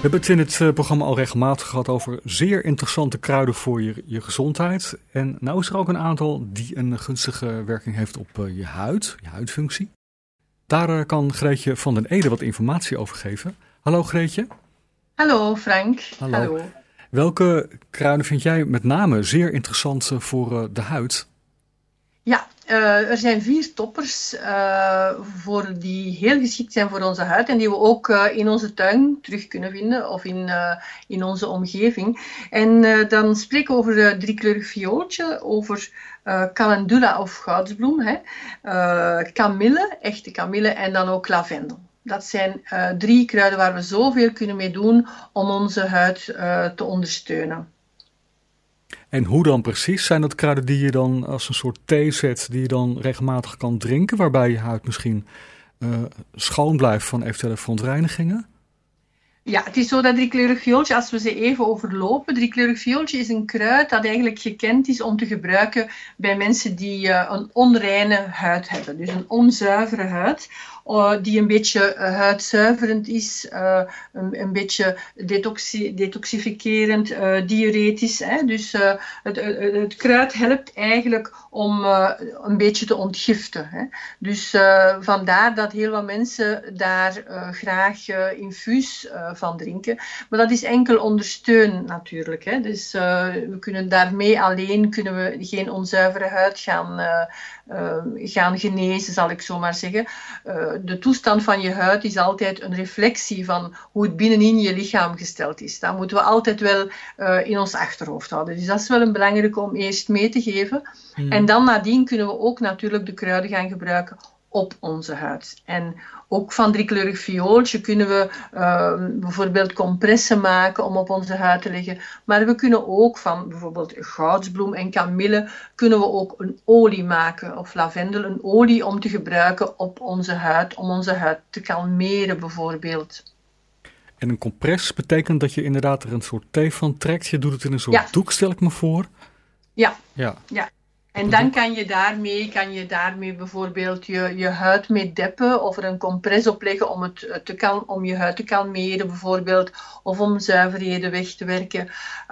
hebben het in het programma al regelmatig gehad over zeer interessante kruiden voor je gezondheid. En nou is er ook een aantal die een gunstige werking heeft op je huidfunctie. Daar kan Greetje van den Ede wat informatie over geven. Hallo Greetje. Hallo Frank. Hallo. Welke kruiden vind jij met name zeer interessant voor de huid? Ja, er zijn 4 toppers die heel geschikt zijn voor onze huid en die we ook in onze tuin terug kunnen vinden of in onze omgeving. En dan spreken we over driekleurig viooltje, over calendula of goudsbloem, kamille, echte kamille en dan ook lavendel. Dat zijn 3 kruiden waar we zoveel kunnen mee doen om onze huid te ondersteunen. En hoe dan precies? Zijn dat kruiden die je dan als een soort thee zet, die je dan regelmatig kan drinken, waarbij je huid misschien schoon blijft van eventuele verontreinigingen? Ja, het is zo dat driekleurig viooltje, als we ze even overlopen, driekleurig viooltje is een kruid dat eigenlijk gekend is om te gebruiken bij mensen die een onreine huid hebben. Dus een onzuivere huid, die een beetje huidzuiverend is, een beetje detoxificerend, diuretisch. Dus het kruid helpt eigenlijk om een beetje te ontgiften. Dus vandaar dat heel wat mensen daar graag infuus van drinken. Maar dat is enkel ondersteun natuurlijk. Dus we kunnen daarmee alleen geen onzuivere huid gaan genezen, zal ik zo maar zeggen. De toestand van je huid is altijd een reflectie van hoe het binnenin je lichaam gesteld is. Dat moeten we altijd wel in ons achterhoofd houden. Dus dat is wel een belangrijke om eerst mee te geven. En dan nadien kunnen we ook natuurlijk de kruiden gaan gebruiken op onze huid. En ook van driekleurig viooltje kunnen we bijvoorbeeld compressen maken om op onze huid te leggen. Maar we kunnen ook van bijvoorbeeld goudsbloem en kamille kunnen we ook een olie maken. Of lavendel, een olie om te gebruiken op onze huid. Om onze huid te kalmeren bijvoorbeeld. En een compress betekent dat je inderdaad er een soort thee van trekt. Je doet het in een soort doek, stel ik me voor. Ja. En dan kan je daarmee bijvoorbeeld je huid mee deppen of er een compress op leggen om je huid te kalmeren bijvoorbeeld, of om zuiverheden weg te werken.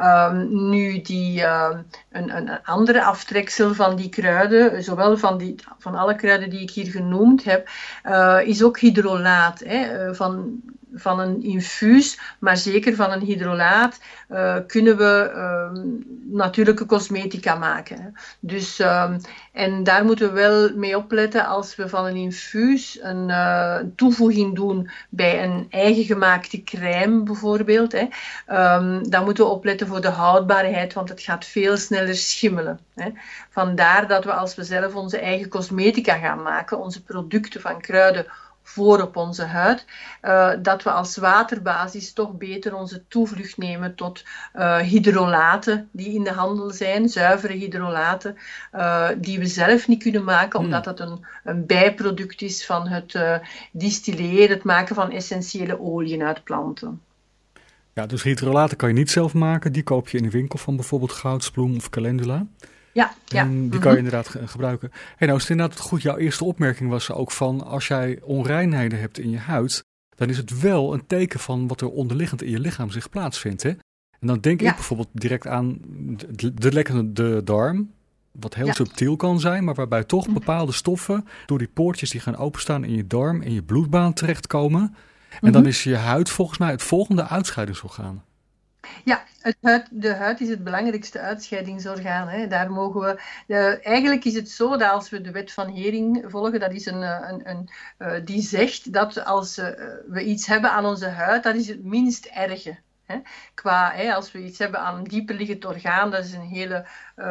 Een andere aftreksel van die kruiden, zowel van alle kruiden die ik hier genoemd heb, is ook hydrolaat. Van een infuus, maar zeker van een hydrolaat, kunnen we natuurlijke cosmetica maken. Dus, en daar moeten we wel mee opletten als we van een infuus een toevoeging doen bij een eigen gemaakte crème bijvoorbeeld. Dan moeten we opletten voor de houdbaarheid, want het gaat veel sneller schimmelen. Vandaar dat we als we zelf onze eigen cosmetica gaan maken, onze producten van kruiden voor op onze huid, dat we als waterbasis toch beter onze toevlucht nemen tot hydrolaten die in de handel zijn, zuivere hydrolaten, die we zelf niet kunnen maken, omdat dat een bijproduct is van het distilleren, het maken van essentiële oliën uit planten. Ja, dus hydrolaten kan je niet zelf maken, die koop je in de winkel van bijvoorbeeld goudsbloem of calendula. Ja. En die kan je inderdaad gebruiken. Nou is het inderdaad goed, jouw eerste opmerking was ook van, als jij onreinheden hebt in je huid, dan is het wel een teken van wat er onderliggend in je lichaam zich plaatsvindt. Hè? En dan denk ik bijvoorbeeld direct aan de lekkende darm, wat heel subtiel kan zijn, maar waarbij toch bepaalde stoffen door die poortjes die gaan openstaan in je darm en je bloedbaan terechtkomen. En dan is je huid volgens mij het volgende uitscheidingsorgaan. Ja, de huid is het belangrijkste uitscheidingsorgaan. Daar mogen we. Eigenlijk is het zo dat als we de wet van Hering volgen, dat is die zegt dat als we iets hebben aan onze huid, dat is het minst erge. Als we iets hebben aan een dieperliggend orgaan, dat is een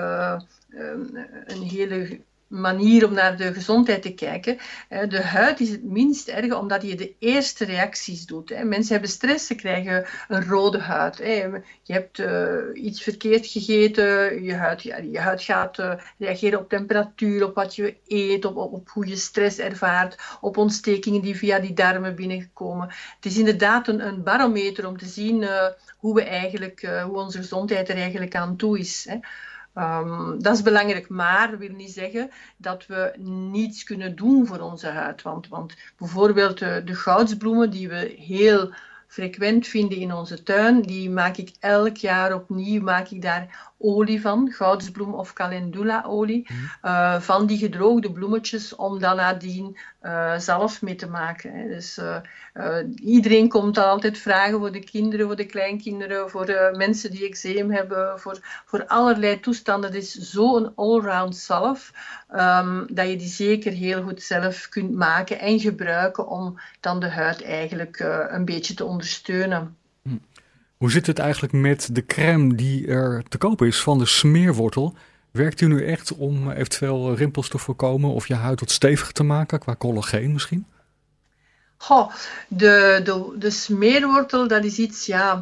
hele manier om naar de gezondheid te kijken. De huid is het minst erg omdat je de eerste reacties doet. Mensen hebben stress, ze krijgen een rode huid. Je hebt iets verkeerd gegeten, je huid gaat reageren op temperatuur, op wat je eet, op hoe je stress ervaart, op ontstekingen die via die darmen binnenkomen. Het is inderdaad een barometer om te zien hoe onze gezondheid er eigenlijk aan toe is. Dat is belangrijk, maar dat wil niet zeggen dat we niets kunnen doen voor onze huid. Want bijvoorbeeld de goudsbloemen die we heel frequent vinden in onze tuin, die maak ik elk jaar opnieuw, maak ik daar olie van, goudsbloem of calendula-olie, van die gedroogde bloemetjes, om dan nadien zalf mee te maken. Hè. Dus iedereen komt dan altijd vragen voor de kinderen, voor de kleinkinderen, voor mensen die eczeem hebben, voor allerlei toestanden. Het is zo'n allround zalf, dat je die zeker heel goed zelf kunt maken en gebruiken om dan de huid eigenlijk een beetje te ondersteunen. Hoe zit het eigenlijk met de crème die er te koop is van de smeerwortel? Werkt die nu echt om eventueel rimpels te voorkomen of je huid wat steviger te maken, qua collageen misschien? Goh, de smeerwortel, dat is iets, ja...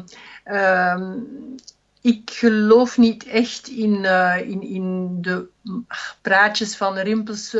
ik geloof niet echt in de praatjes van rimpels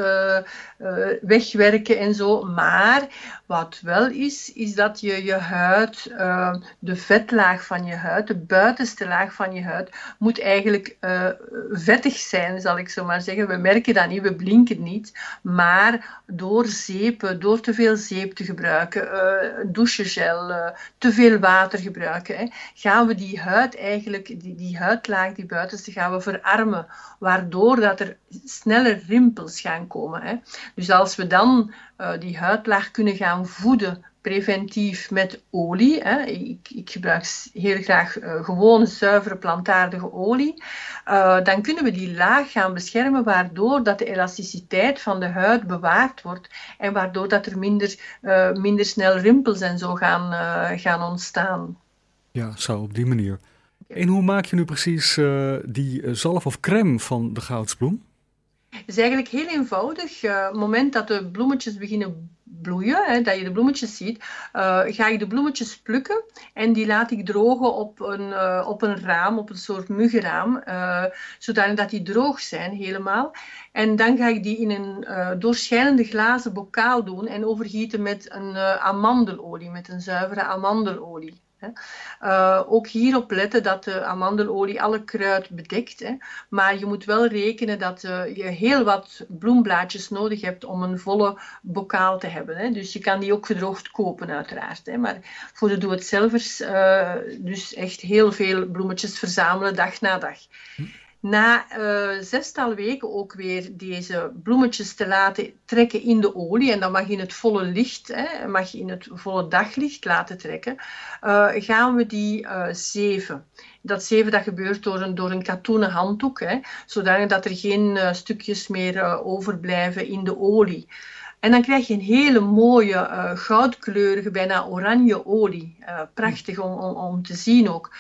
wegwerken en zo. Maar wat wel is dat je huid, de vetlaag van je huid, de buitenste laag van je huid, moet eigenlijk vettig zijn, zal ik zo maar zeggen. We merken dat niet, we blinken niet. Maar door zeepen, door te veel zeep te gebruiken, douchegel, te veel water gebruiken, gaan we die huid eigenlijk, die huidlaag, die buitenste, gaan we verarmen. Waardoor dat er sneller rimpels gaan komen. Hè. Dus als we dan die huidlaag kunnen gaan voeden preventief met olie. Hè. Ik gebruik heel graag gewone, zuivere, plantaardige olie. Dan kunnen we die laag gaan beschermen, waardoor dat de elasticiteit van de huid bewaard wordt en waardoor dat er minder snel rimpels en zo gaan ontstaan. Ja, zo op die manier. En hoe maak je nu precies die zalf of crème van de goudsbloem? Het is eigenlijk heel eenvoudig. Op het moment dat de bloemetjes beginnen bloeien, hè, dat je de bloemetjes ziet, ga ik de bloemetjes plukken en die laat ik drogen op een raam, op een soort muggenraam, zodat die droog zijn helemaal. En dan ga ik die in een doorschijnende glazen bokaal doen en overgieten met een amandelolie, met een zuivere amandelolie. Ook hierop letten dat de amandelolie alle kruid bedekt. Maar je moet wel rekenen dat je heel wat bloemblaadjes nodig hebt om een volle bokaal te hebben. Dus je kan die ook gedroogd kopen uiteraard. Maar voor de doe-het-zelvers dus echt heel veel bloemetjes verzamelen dag na dag. Na 6-tal weken ook weer deze bloemetjes te laten trekken in de olie. En dan mag je in het volle licht, mag je in het volle daglicht laten trekken. Gaan we die zeven. Dat zeven dat gebeurt door een katoenen handdoek. Zodat er geen stukjes meer overblijven in de olie. En dan krijg je een hele mooie goudkleurige, bijna oranje olie. Prachtig om te zien ook.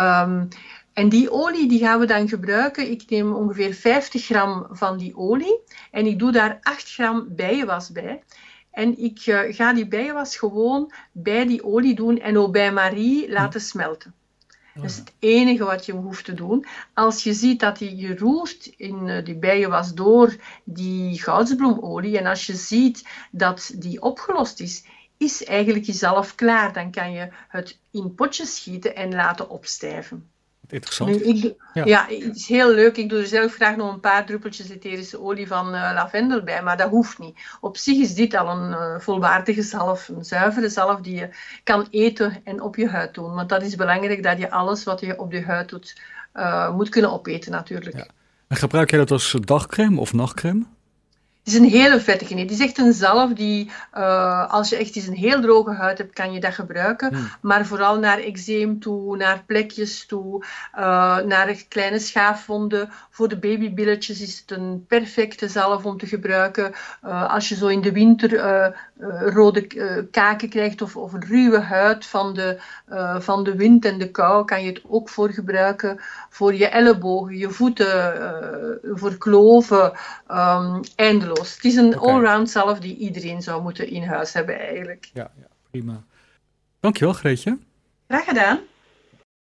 En die olie die gaan we dan gebruiken. Ik neem ongeveer 50 gram van die olie en ik doe daar 8 gram bijenwas bij. En ik ga die bijenwas gewoon bij die olie doen en au bain-marie laten smelten. Dat is het enige wat je hoeft te doen. Als je ziet dat je roert in die bijenwas door die goudsbloemolie en als je ziet dat die opgelost is eigenlijk je zalf klaar. Dan kan je het in potjes schieten en laten opstijven. Interessant. Nu, ja, het is heel leuk. Ik doe er zelf graag nog een paar druppeltjes etherische olie van lavendel bij, maar dat hoeft niet. Op zich is dit al een volwaardige zalf, een zuivere zalf die je kan eten en op je huid doen. Want dat is belangrijk dat je alles wat je op je huid doet, moet kunnen opeten natuurlijk. Ja. En gebruik jij dat als dagcrème of nachtcrème? Het is een hele vettige. Het is echt een zalf die, als je echt eens een heel droge huid hebt, kan je dat gebruiken. Maar vooral naar eczeem toe, naar plekjes toe, naar kleine schaafwonden. Voor de babybilletjes is het een perfecte zalf om te gebruiken. Als je zo in de winter rode kaken krijgt of een ruwe huid van de wind en de kou, kan je het ook voor gebruiken. Voor je ellebogen, je voeten, voor kloven, eindeloos. Het is een allround zalf die iedereen zou moeten in huis hebben eigenlijk. Ja, prima. Dankjewel, Greetje. Graag gedaan.